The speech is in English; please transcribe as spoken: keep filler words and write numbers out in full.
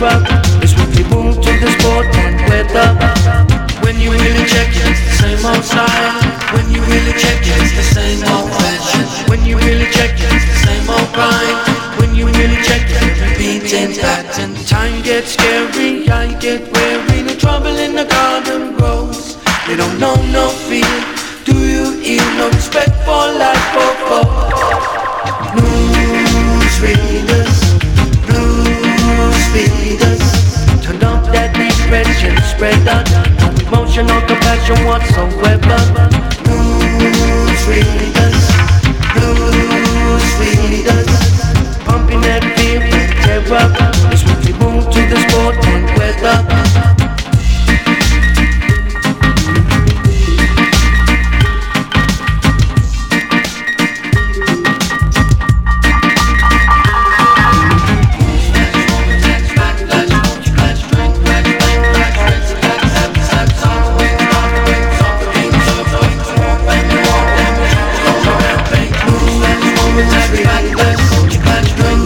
paper. It's what we move to the sport and weather. When you really check it, it's the same old style. When you really check it, it's the same old fashion. When you really check it, it's the same old grind. When you really check it, repeating pattern. Time gets scary, I get weary. The trouble in the garden grows. They don't know no fear. Do you hear no respect for life? Oh, oh. News readers, blues feeders, turn up that depression spreader. No emotional compassion whatsoever.